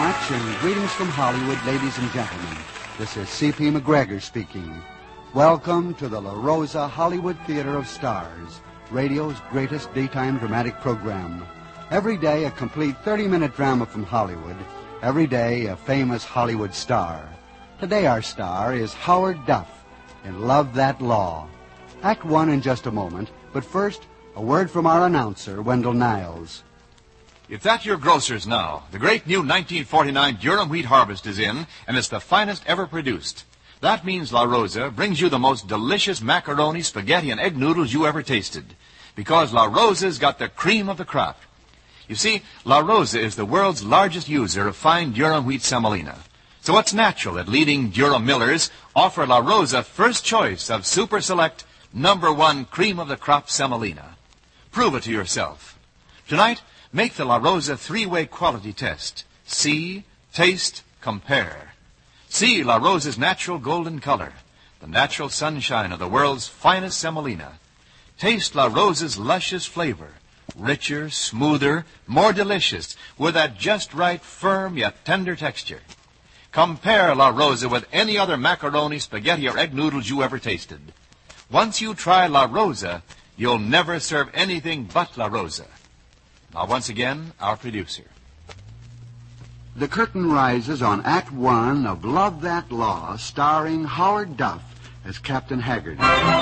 much, and greetings from Hollywood, ladies and gentlemen. This is C.P. McGregor speaking. Welcome to the La Rosa Hollywood Theater of Stars, radio's greatest daytime dramatic program. Every day, a complete 30-minute drama from Hollywood. Every day, a famous Hollywood star. Today, our star is Howard Duff in Love That Law. Act one in just a moment, but first, a word from our announcer, Wendell Niles. It's at your grocer's now. The great new 1949 Durham wheat harvest is in, and it's the finest ever produced. That means La Rosa brings you the most delicious macaroni, spaghetti, and egg noodles you ever tasted. Because La Rosa's got the cream of the crop. You see, La Rosa is the world's largest user of fine Durham wheat semolina. So it's natural that leading Durham millers offer La Rosa first choice of Super Select #1 cream of the crop semolina. Prove it to yourself. Tonight, make the La Rosa three-way quality test. See, taste, compare. See La Rosa's natural golden color, the natural sunshine of the world's finest semolina. Taste La Rosa's luscious flavor, richer, smoother, more delicious, with that just right, firm yet tender texture. Compare La Rosa with any other macaroni, spaghetti, or egg noodles you ever tasted. Once you try La Rosa, you'll never serve anything but La Rosa. Now, once again, our producer. The curtain rises on Act One of Love That Law, starring Howard Duff as Captain Haggard.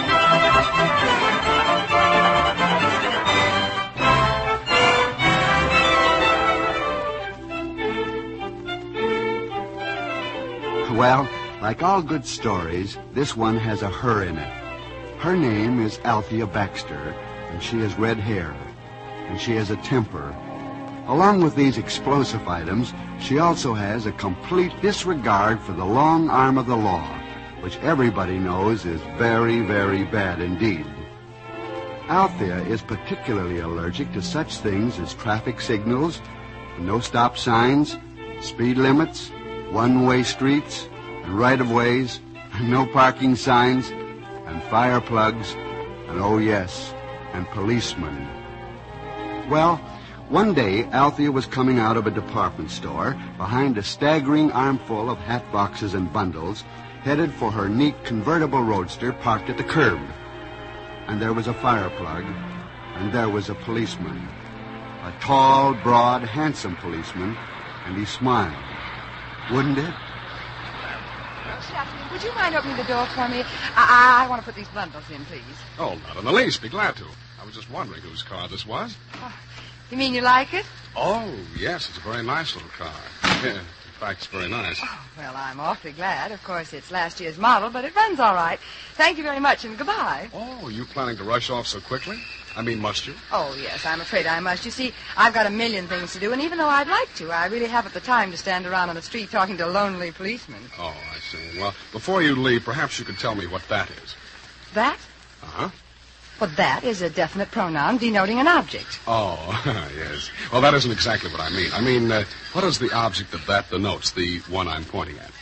Well, like all good stories, this one has a her in it. Her name is Althea Baxter, and she has red hair, and she has a temper. Along with these explosive items, she also has a complete disregard for the long arm of the law, which everybody knows is very, very bad indeed. Althea is particularly allergic to such things as traffic signals, no stop signs, speed limits, one-way streets, and right-of-ways, and no parking signs, and fire plugs, and oh yes, and policemen. Well, one day, Althea was coming out of a department store behind a staggering armful of hat boxes and bundles, headed for her neat convertible roadster parked at the curb. And there was a fire plug, and there was a policeman. A tall, broad, handsome policeman, and he smiled. Wouldn't it? Shafty, would you mind opening the door for me? I want to put these bundles in, please. Oh, not in the least. Be glad to. I was just wondering whose car this was. Oh, you mean you like it? Oh, yes. It's a very nice little car. Yeah, in fact, it's very nice. Oh, well, I'm awfully glad. Of course, it's last year's model, but it runs all right. Thank you very much, and goodbye. Oh, you planning to rush off so quickly? I mean, must you? Oh, yes, I'm afraid I must. You see, I've got a million things to do, and even though I'd like to, I really haven't the time to stand around on the street talking to lonely policemen. Oh, I see. Well, before you leave, perhaps you could tell me what that is. That? Uh-huh. Well, that is a definite pronoun denoting an object. Oh, yes. Well, that isn't exactly what I mean. I mean, what is the object of that denotes, the one I'm pointing at?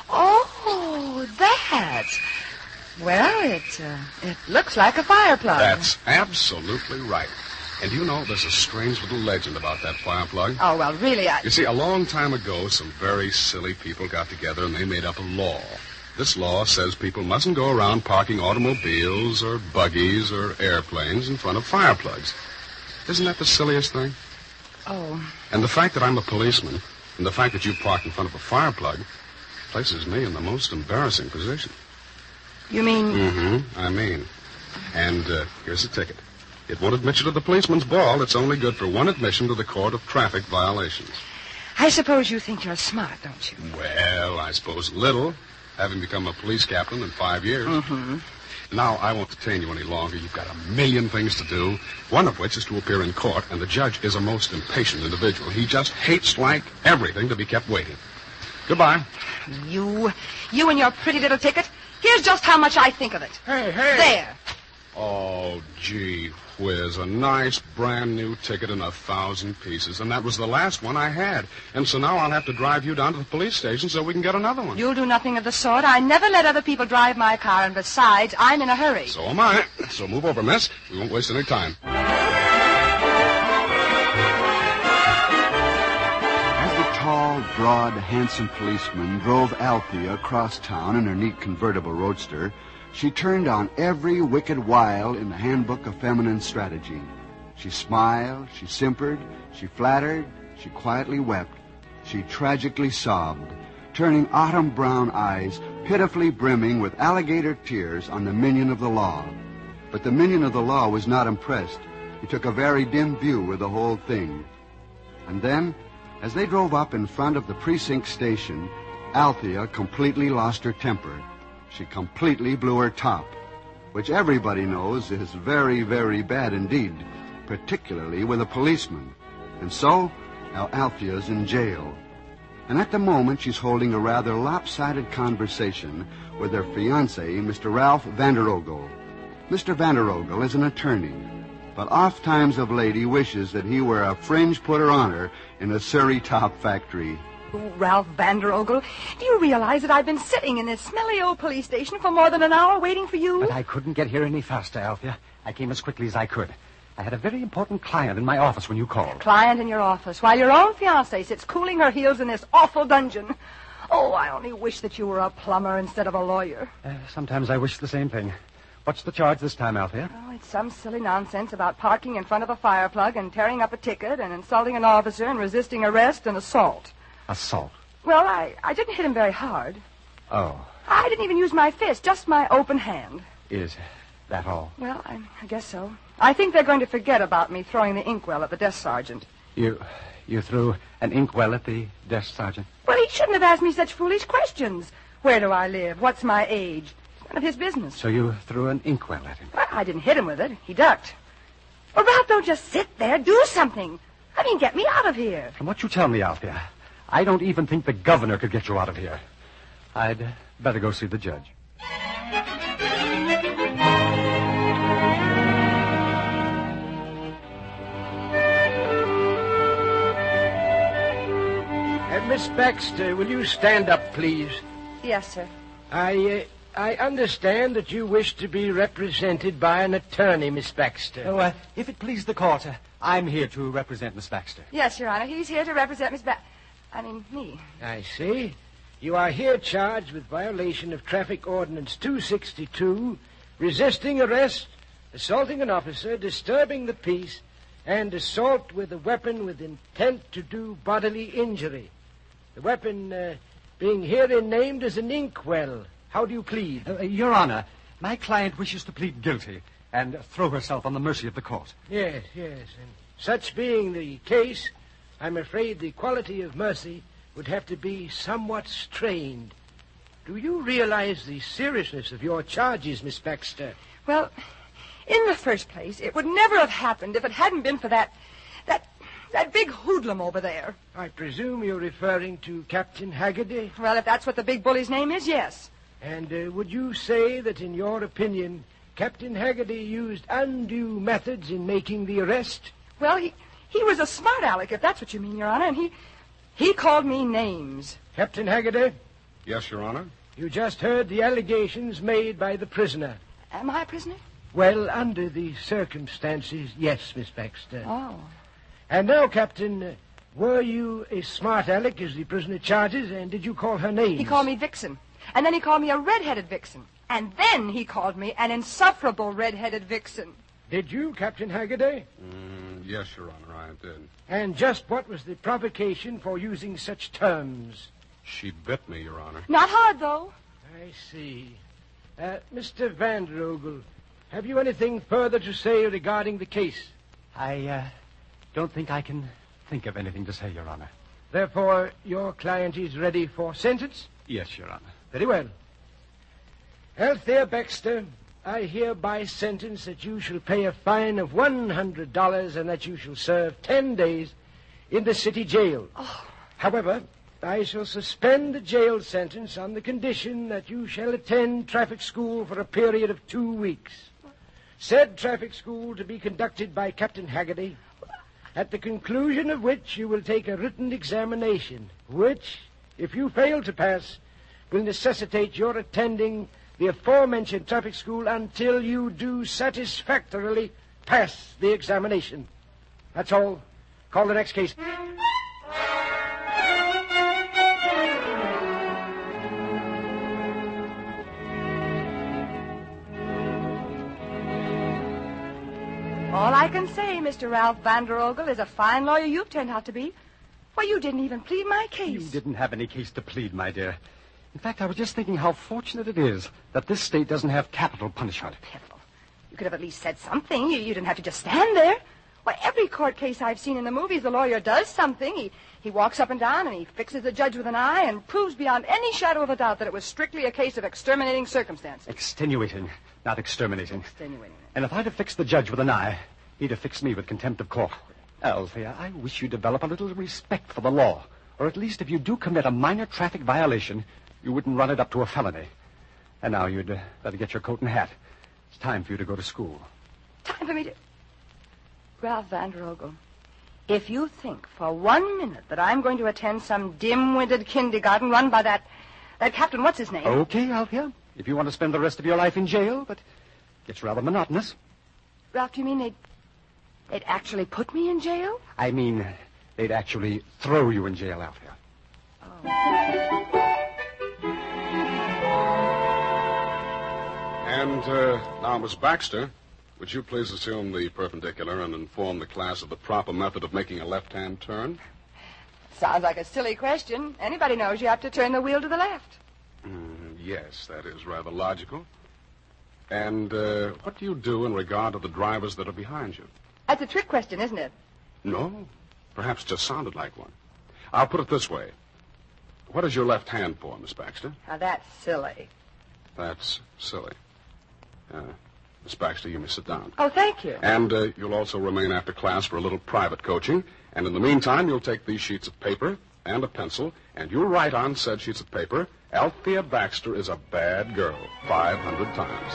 Oh, that. Well, it looks like a fire plug. That's absolutely right. And you know, there's a strange little legend about that fire plug. Oh, well, really, You see, a long time ago, some very silly people got together and they made up a law. This law says people mustn't go around parking automobiles or buggies or airplanes in front of fire plugs. Isn't that the silliest thing? Oh. And the fact that I'm a policeman and the fact that you parked in front of a fire plug places me in the most embarrassing position. You mean... Mm-hmm, I mean. And here's a ticket. It won't admit you to the policeman's ball. It's only good for one admission to the court of traffic violations. I suppose you think you're smart, don't you? Well, I suppose little, having become a police captain in 5 years. Mm-hmm. Now, I won't detain you any longer. You've got a million things to do, one of which is to appear in court, and the judge is a most impatient individual. He just hates like everything to be kept waiting. Goodbye. You and your pretty little ticket. Here's just how much I think of it. Hey. There. Oh, gee whiz, a nice brand new ticket in 1,000 pieces, and that was the last one I had. And so now I'll have to drive you down to the police station so we can get another one. You'll do nothing of the sort. I never let other people drive my car, and besides, I'm in a hurry. So am I. So move over, miss. We won't waste any time. As the tall, broad, handsome policeman drove Althea across town in her neat convertible roadster, she turned on every wicked wile in the Handbook of Feminine Strategy. She smiled, she simpered, she flattered, she quietly wept, she tragically sobbed, turning autumn-brown eyes pitifully brimming with alligator tears on the minion of the law. But the minion of the law was not impressed. He took a very dim view of the whole thing. And then, as they drove up in front of the precinct station, Althea completely lost her temper. She completely blew her top, which everybody knows is very, very bad indeed, particularly with a policeman. And so, now Althea's in jail. And at the moment, she's holding a rather lopsided conversation with her fiancé, Mr. Ralph Vanderogle. Mr. Vanderogle is an attorney, but oft-times of late he wishes that he were a fringe putter-oner in a Surrey top factory. Ralph Vanderogle, do you realize that I've been sitting in this smelly old police station for more than an hour waiting for you? But I couldn't get here any faster, Althea. I came as quickly as I could. I had a very important client in my office when you called. Client in your office, while your own fiancée sits cooling her heels in this awful dungeon. Oh, I only wish that you were a plumber instead of a lawyer. Sometimes I wish the same thing. What's the charge this time, Althea? Oh, it's some silly nonsense about parking in front of a fire plug and tearing up a ticket and insulting an officer and resisting arrest and assault. Assault? Well, I didn't hit him very hard. Oh. I didn't even use my fist, just my open hand. Is that all? Well, I guess so. I think they're going to forget about me throwing the inkwell at the desk sergeant. You threw an inkwell at the desk sergeant? Well, he shouldn't have asked me such foolish questions. Where do I live? What's my age? It's none of his business. So you threw an inkwell at him? Well, I didn't hit him with it. He ducked. Well, Ralph, don't just sit there. Do something. I mean, get me out of here. From what you tell me, Althea, I don't even think the governor could get you out of here. I'd better go see the judge. Miss Baxter, will you stand up, please? Yes, sir. I understand that you wish to be represented by an attorney, Miss Baxter. Oh, if it please the court, I'm here to represent Miss Baxter. Yes, Your Honor. He's here to represent me. I see. You are here charged with violation of Traffic Ordinance 262, resisting arrest, assaulting an officer, disturbing the peace, and assault with a weapon with intent to do bodily injury. The weapon being herein named as an inkwell. How do you plead? Your Honor, my client wishes to plead guilty and throw herself on the mercy of the court. Yes. And such being the case, I'm afraid the quality of mercy would have to be somewhat strained. Do you realize the seriousness of your charges, Miss Baxter? Well, in the first place, it would never have happened if it hadn't been for that big hoodlum over there. I presume you're referring to Captain Haggerty? Well, if that's what the big bully's name is, yes. And would you say that, in your opinion, Captain Haggerty used undue methods in making the arrest? Well, he was a smart aleck, if that's what you mean, Your Honor, and he called me names. Captain Haggerty? Yes, Your Honor. You just heard the allegations made by the prisoner. Am I a prisoner? Well, under the circumstances, yes, Miss Baxter. Oh. And now, Captain, were you a smart aleck, as the prisoner charges, and did you call her names? He called me Vixen. And then he called me a red-headed vixen. And then he called me an insufferable red-headed vixen. Did you, Captain Haggerty? Yes, Your Honor, I did. And just what was the provocation for using such terms? She bit me, Your Honor. Not hard, though. I see. Mr. Vanderogle, have you anything further to say regarding the case? I don't think I can think of anything to say, Your Honor. Therefore, your client is ready for sentence? Yes, Your Honor. Very well. Althea Baxter, I hereby sentence that you shall pay a fine of $100 and that you shall serve 10 days in the city jail. Oh. However, I shall suspend the jail sentence on the condition that you shall attend traffic school for a period of 2 weeks. Said traffic school to be conducted by Captain Haggerty, at the conclusion of which you will take a written examination, which, if you fail to pass, will necessitate your attending the aforementioned traffic school until you do satisfactorily pass the examination. That's all. Call the next case. All I can say, Mr. Ralph Vander Ogle, is a fine lawyer you've turned out to be. Why, you didn't even plead my case. You didn't have any case to plead, my dear. In fact, I was just thinking how fortunate it is that this state doesn't have capital punishment. Piffle. You could have at least said something. You didn't have to just stand there. Why, every court case I've seen in the movies, the lawyer does something. He walks up and down, and he fixes the judge with an eye and proves beyond any shadow of a doubt that it was strictly a case of exterminating circumstances. Extenuating, not exterminating. Extenuating. And if I'd have fixed the judge with an eye, he'd have fixed me with contempt of court. Althea, I wish you'd develop a little respect for the law. Or at least if you do commit a minor traffic violation, you wouldn't run it up to a felony. And now you'd better get your coat and hat. It's time for you to go to school. Time for me to... Ralph Vander Ogle, if you think for 1 minute that I'm going to attend some dim-witted kindergarten run by that Captain What's-His-Name... Okay, Althea, if you want to spend the rest of your life in jail, but it's rather monotonous. Ralph, do you mean they'd actually put me in jail? I mean, they'd actually throw you in jail, Althea. And now, Miss Baxter, would you please assume the perpendicular and inform the class of the proper method of making a left-hand turn? Sounds like a silly question. Anybody knows you have to turn the wheel to the left. Yes, that is rather logical. And what do you do in regard to the drivers that are behind you? That's a trick question, isn't it? No, perhaps just sounded like one. I'll put it this way. What is your left hand for, Miss Baxter? Now, that's silly. That's silly. Miss Baxter, you may sit down. Oh, thank you. And you'll also remain after class for a little private coaching. And in the meantime, you'll take these sheets of paper and a pencil, and you'll write on said sheets of paper, Althea Baxter is a bad girl, 500 times.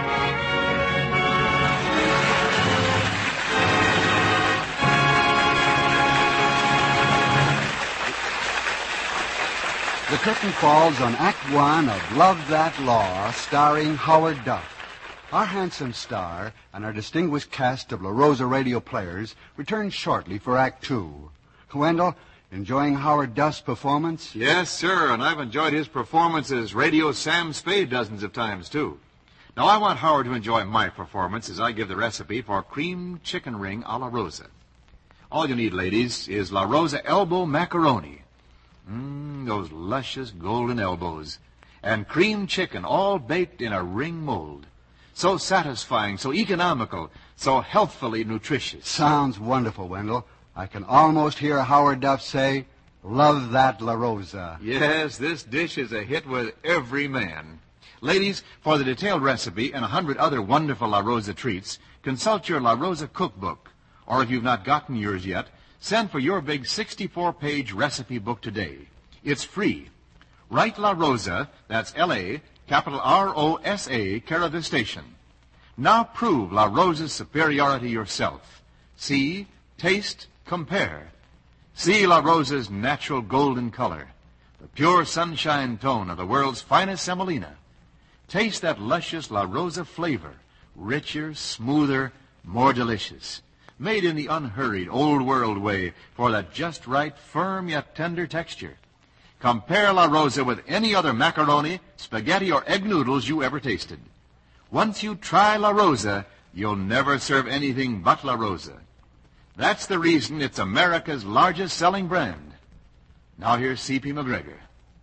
The curtain falls on Act One of Love That Law, starring Howard Duff. Our handsome star and our distinguished cast of La Rosa radio players return shortly for Act Two. Wendell, enjoying Howard Duff's performance? Yes, sir, and I've enjoyed his performance as Radio Sam Spade dozens of times, too. Now, I want Howard to enjoy my performance as I give the recipe for cream chicken ring a la Rosa. All you need, ladies, is La Rosa elbow macaroni. Those luscious golden elbows. And cream chicken, all baked in a ring mold. So satisfying, so economical, so healthfully nutritious. Sounds wonderful, Wendell. I can almost hear Howard Duff say, Love that La Rosa. Yes, this dish is a hit with every man. Ladies, for the detailed recipe and 100 other wonderful La Rosa treats, consult your La Rosa cookbook. Or if you've not gotten yours yet, send for your big 64-page recipe book today. It's free. Write La Rosa, that's L-A, capital R-O-S-A, care of this station. Now prove La Rosa's superiority yourself. See, taste, compare. See La Rosa's natural golden color, the pure sunshine tone of the world's finest semolina. Taste that luscious La Rosa flavor, richer, smoother, more delicious. Made in the unhurried, old-world way for that just right, firm yet tender texture. Compare La Rosa with any other macaroni, spaghetti, or egg noodles you ever tasted. Once you try La Rosa, you'll never serve anything but La Rosa. That's the reason it's America's largest selling brand. Now here's C.P. McGregor.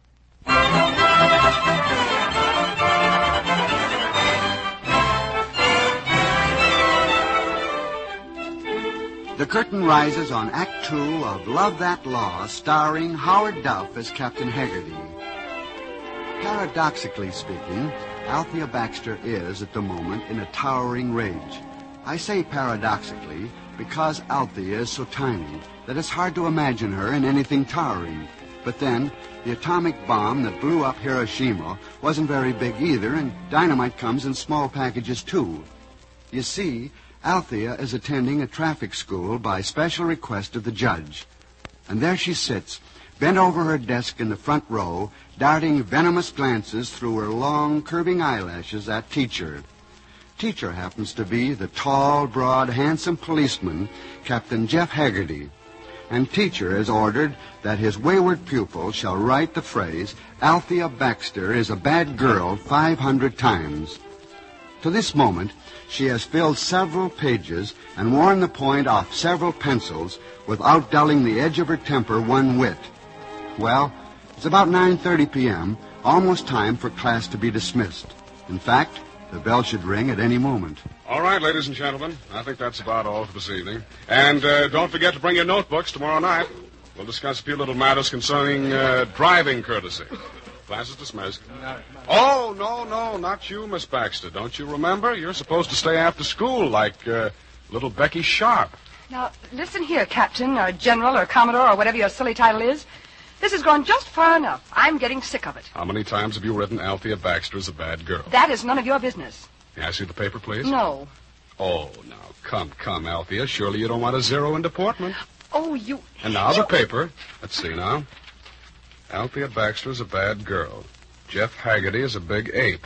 The curtain rises on Act Two of Love That Law, starring Howard Duff as Captain Haggerty. Paradoxically speaking, Althea Baxter is, at the moment, in a towering rage. I say paradoxically because Althea is so tiny that it's hard to imagine her in anything towering. But then, the atomic bomb that blew up Hiroshima wasn't very big either, and dynamite comes in small packages, too. You see, Althea is attending a traffic school by special request of the judge. And there she sits, bent over her desk in the front row, darting venomous glances through her long, curving eyelashes at Teacher. Teacher happens to be the tall, broad, handsome policeman, Captain Jeff Haggerty. And Teacher has ordered that his wayward pupil shall write the phrase, Althea Baxter is a bad girl, 500 times. To this moment, she has filled several pages and worn the point off several pencils without dulling the edge of her temper one whit. Well, it's about 9:30 p.m., almost time for class to be dismissed. In fact, the bell should ring at any moment. All right, ladies and gentlemen, I think that's about all for this evening. And don't forget to bring your notebooks tomorrow night. We'll discuss a few little matters concerning driving courtesy. Class is dismissed. Oh, no, not you, Miss Baxter. Don't you remember? You're supposed to stay after school like little Becky Sharp. Now, listen here, Captain, or General, or Commodore, or whatever your silly title is. This has gone just far enough. I'm getting sick of it. How many times have you written Althea Baxter is a bad girl? That is none of your business. May I see the paper, please? No. Oh, now, come, Althea. Surely you don't want to zero into Portman. Oh, you... And now the paper. Let's see now. Althea Baxter is a bad girl. Jeff Haggerty is a big ape.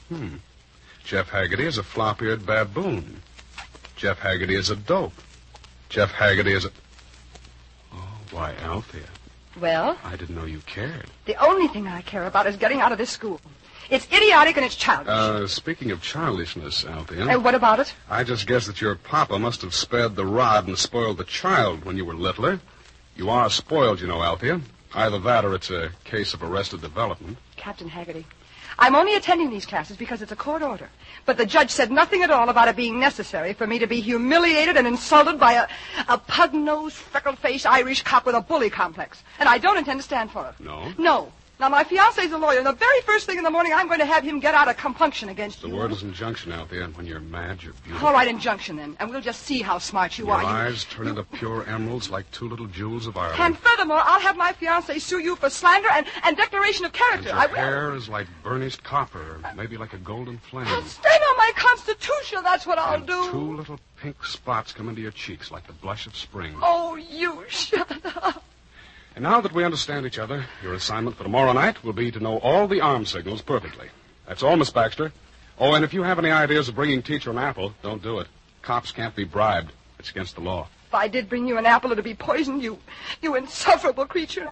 Jeff Haggerty is a flop-eared baboon. Jeff Haggerty is a dope. Jeff Haggerty is a... Oh, why, Althea. Well? I didn't know you cared. The only thing I care about is getting out of this school. It's idiotic and it's childish. Speaking of childishness, Althea... And what about it? I just guess that your papa must have spared the rod and spoiled the child when you were littler. You are spoiled, you know, Althea. Either that or it's a case of arrested development. Captain Haggerty, I'm only attending these classes because it's a court order. But the judge said nothing at all about it being necessary for me to be humiliated and insulted by a pug-nosed, freckle-faced Irish cop with a bully complex. And I don't intend to stand for it. No? No. Now, my fiancé's a lawyer, and the very first thing in the morning, I'm going to have him get out a compunction against you. The word is injunction, Althea, and when you're mad, you're beautiful. All right, injunction, then, and we'll just see how smart you Your are. eyes turn into pure emeralds like two little jewels of Ireland. And furthermore, I'll have my fiancé sue you for slander and declaration of character. And your hair is like burnished copper, or maybe like a golden flame. I'll stain on my Constitution, that's what I'll And do. 2 little pink spots come into your cheeks like the blush of spring. Oh, you shut up. And now that we understand each other, your assignment for tomorrow night will be to know all the arm signals perfectly. That's all, Miss Baxter. Oh, and if you have any ideas of bringing Teacher an apple, don't do it. Cops can't be bribed. It's against the law. If I did bring you an apple, it'd be poisoned, you insufferable creature.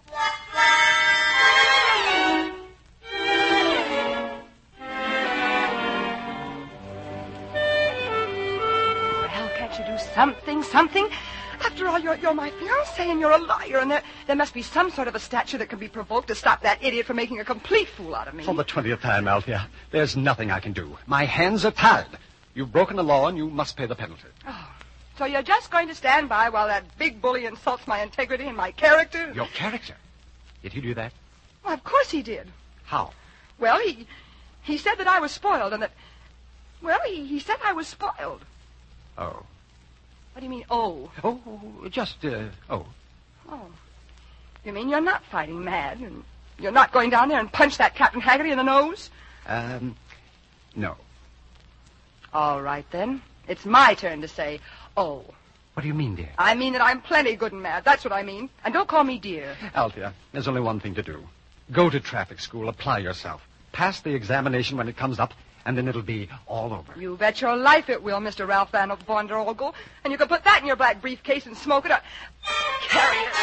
Well, can't you do something? After all, you're my fiancé and you're a liar, and there must be some sort of a statute that can be provoked to stop that idiot from making a complete fool out of me. For the 20th time, Althea, there's nothing I can do. My hands are tied. You've broken the law, and you must pay the penalty. Oh, so you're just going to stand by while that big bully insults my integrity and my character? Your character? Did he do that? Well, of course he did. How? Well, he said that I was spoiled and that... Well, he said I was spoiled. Oh. What do you mean, oh? Oh, just, oh. Oh. You mean you're not fighting mad and you're not going down there and punch that Captain Haggerty in the nose? No. All right, then. It's my turn to say, oh. What do you mean, dear? I mean that I'm plenty good and mad. That's what I mean. And don't call me dear. Althea, there's only one thing to do. Go to traffic school, apply yourself. Pass the examination when it comes up, and then it'll be all over. You bet your life it will, Mr. Ralph Van der Olgel. And you can put that in your black briefcase and smoke it up. Carry it.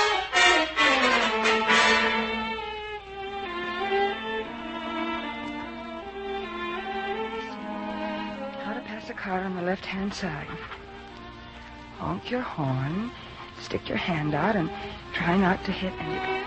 How to pass a car on the left-hand side. Honk your horn, stick your hand out, and try not to hit anybody.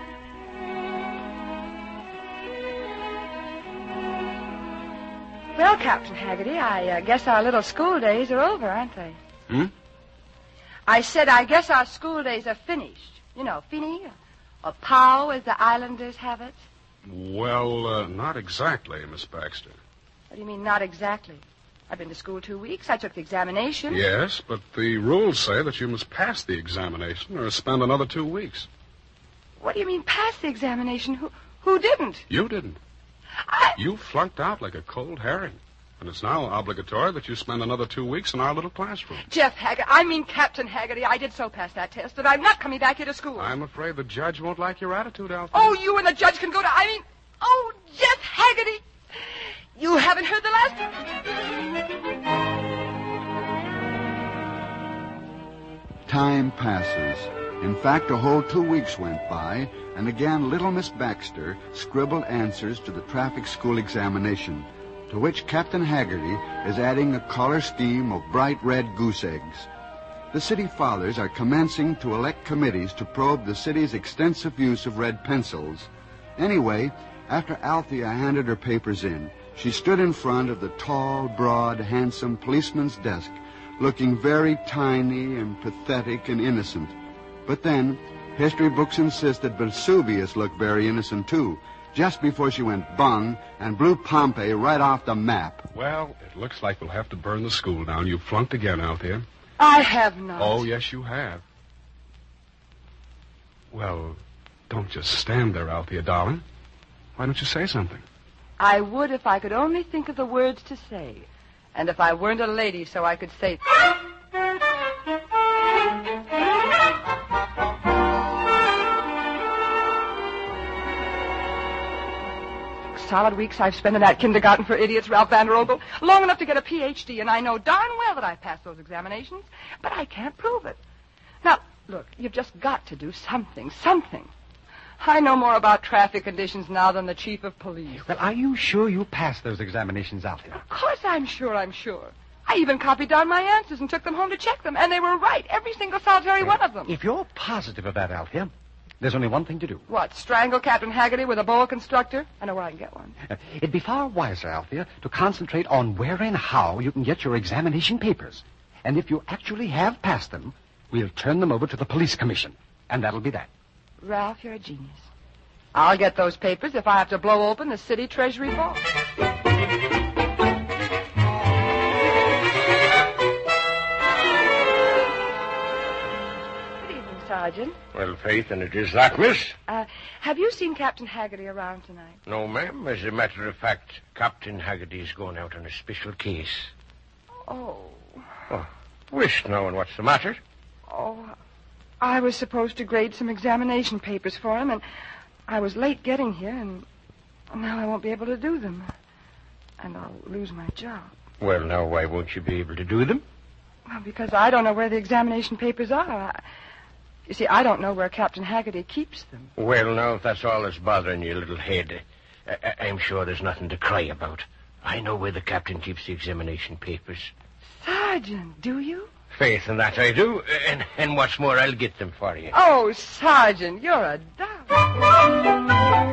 Well, Captain Haggerty, I guess our little school days are over, aren't they? I said, I guess our school days are finished. You know, fini, or pow, as the islanders have it. Well, not exactly, Miss Baxter. What do you mean, not exactly? I've been to school 2 weeks. I took the examination. Yes, but the rules say that you must pass the examination or spend another 2 weeks. What do you mean, pass the examination? Who didn't? You didn't. You flunked out like a cold herring. And it's now obligatory that you spend another 2 weeks in our little classroom. Jeff Haggerty, I mean Captain Haggerty, I did so pass that test that I'm not coming back here to school. I'm afraid the judge won't like your attitude, Althea. Oh, you and the judge can go to... Oh, Jeff Haggerty! You haven't heard the last... Time passes. In fact, a whole 2 weeks went by, and again little Miss Baxter scribbled answers to the traffic school examination. to which Captain Haggerty is adding a color scheme of bright red goose eggs. The city fathers are commencing to elect committees to probe the city's extensive use of red pencils. Anyway, after Althea handed her papers in, she stood in front of the tall, broad, handsome policeman's desk, looking very tiny and pathetic and innocent. But then, history books insist that Vesuvius looked very innocent, too, just before she went bung and blew Pompeii right off the map. Well, it looks like we'll have to burn the school down. You flunked again, Althea. I have not. Oh, yes, you have. Well, don't just stand there, Althea, darling. Why don't you say something? I would if I could only think of the words to say. And if I weren't a lady so I could say... Solid weeks I've spent in that kindergarten for idiots, Ralph Van Der Ogle, long enough to get a Ph.D., and I know darn well that I passed those examinations, but I can't prove it. Now, look, you've just got to do something. I know more about traffic conditions now than the chief of police. Well, are you sure you passed those examinations, Althea? Of course I'm sure. I even copied down my answers and took them home to check them, and they were right, every single solitary one of them. If you're positive of that, Althea, there's only one thing to do. What, strangle Captain Haggerty with a boa constrictor? I know where I can get one. It'd be far wiser, Althea, to concentrate on where and how you can get your examination papers. And if you actually have passed them, we'll turn them over to the police commission. And that'll be that. Ralph, you're a genius. I'll get those papers if I have to blow open the city treasury vault. Good evening, Sergeant. Well, Faith, and it is that, miss? Have you seen Captain Haggerty around tonight? No, ma'am. As a matter of fact, Captain Haggerty's going out on a special case. Oh. Wisht now, and what's the matter? Oh, I was supposed to grade some examination papers for him, and I was late getting here, and now I won't be able to do them. And I'll lose my job. Well, now, why won't you be able to do them? Well, because I don't know where the examination papers are. You see, I don't know where Captain Haggerty keeps them. Well, now, if that's all that's bothering your little head, I'm sure there's nothing to cry about. I know where the captain keeps the examination papers. Sergeant, do you? Faith, and that I do. And what's more, I'll get them for you. Oh, Sergeant, you're a darling.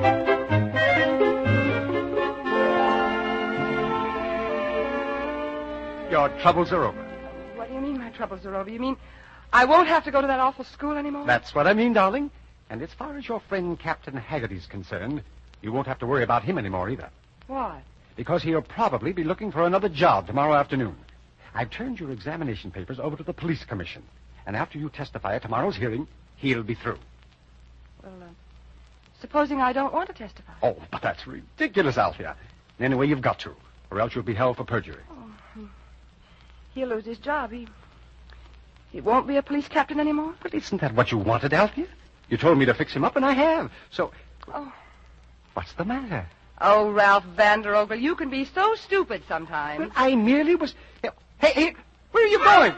Your troubles are over. What do you mean my troubles are over? You mean I won't have to go to that awful school anymore? That's what I mean, darling. And as far as your friend Captain Haggerty's concerned, you won't have to worry about him anymore either. Why? Because he'll probably be looking for another job tomorrow afternoon. I've turned your examination papers over to the police commission. And after you testify at tomorrow's hearing, he'll be through. Well, supposing I don't want to testify. Oh, but that's ridiculous, Althea. Anyway, you've got to, or else you'll be held for perjury. Oh, he'll lose his job. He won't be a police captain anymore? But isn't that what you wanted, Althea? You told me to fix him up, and I have. So, what's the matter? Oh, Ralph Van Der Ogle, you can be so stupid sometimes. Well, I merely was... Hey, where are you going?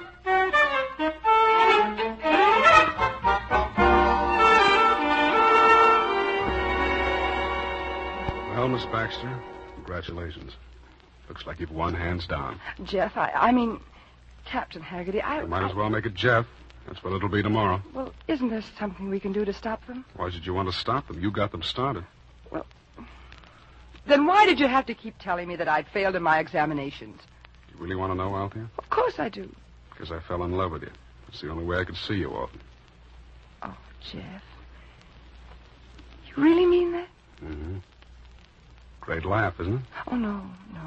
Well, Miss Baxter, congratulations. Looks like you've won hands down. Jeff, I mean, Captain Haggerty, You might as well make it Jeff. That's what it'll be tomorrow. Well, isn't there something we can do to stop them? Why should you want to stop them? You got them started. Well, then why did you have to keep telling me that I'd failed in my examinations? You really want to know, Althea? Of course I do. Because I fell in love with you. That's the only way I could see you often. Oh, Jeff. You really mean that? Mm-hmm. Great laugh, isn't it? Oh, no.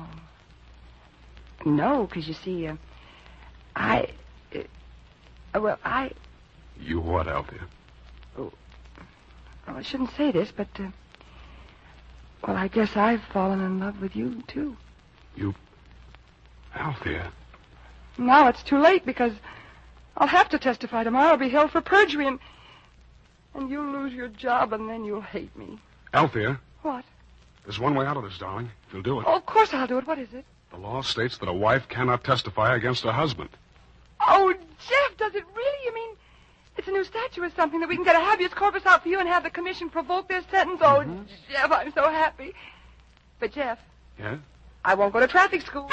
No, because you see, You what, Althea? Oh, I shouldn't say this, but, I guess I've fallen in love with you, too. You... Althea. Now it's too late, because I'll have to testify tomorrow. I'll be held for perjury, and you'll lose your job, and then you'll hate me. Althea. What? There's one way out of this, darling. If you'll do it. Oh, of course I'll do it. What is it? The law states that a wife cannot testify against her husband. Oh, Jeff, does it really? You mean it's a new statute or something that we can get a habeas corpus out for you and have the commission provoke their sentence? Oh, Jeff, I'm so happy. But, Jeff. Yeah? I won't go to traffic school.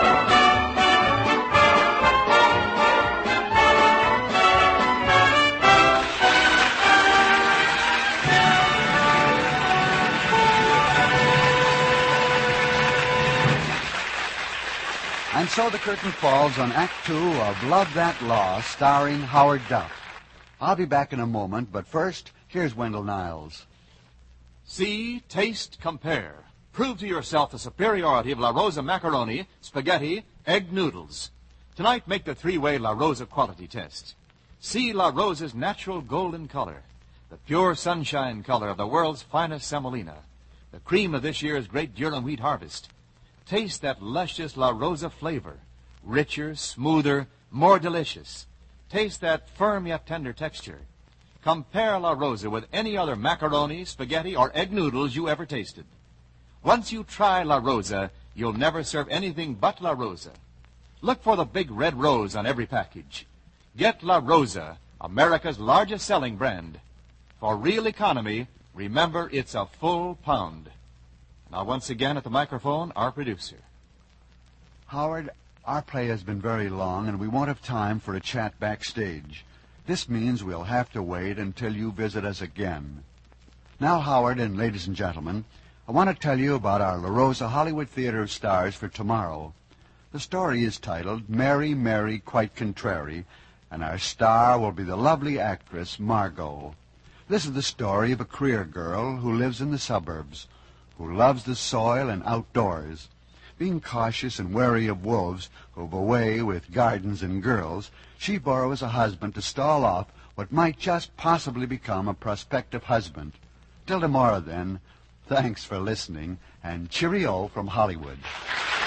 And so the curtain falls on Act Two of Love That Law, starring Howard Duff. I'll be back in a moment, but first, here's Wendell Niles. See, taste, compare. Prove to yourself the superiority of La Rosa macaroni, spaghetti, egg noodles. Tonight, make the three-way La Rosa quality test. See La Rosa's natural golden color, the pure sunshine color of the world's finest semolina, the cream of this year's great durum wheat harvest. Taste that luscious La Rosa flavor, richer, smoother, more delicious. Taste that firm yet tender texture. Compare La Rosa with any other macaroni, spaghetti, or egg noodles you ever tasted. Once you try La Rosa, you'll never serve anything but La Rosa. Look for the big red rose on every package. Get La Rosa, America's largest selling brand. For real economy, remember it's a full pound. Now, once again at the microphone, our producer. Howard, our play has been very long, and we won't have time for a chat backstage. This means we'll have to wait until you visit us again. Now, Howard and ladies and gentlemen, I want to tell you about our La Rosa Hollywood Theater of Stars for tomorrow. The story is titled Mary, Mary, Quite Contrary, and our star will be the lovely actress Margot. This is the story of a career girl who lives in the suburbs, who loves the soil and outdoors. Being cautious and wary of wolves who have a way with gardens and girls, she borrows a husband to stall off what might just possibly become a prospective husband. Till tomorrow, then, thanks for listening, and cheerio from Hollywood.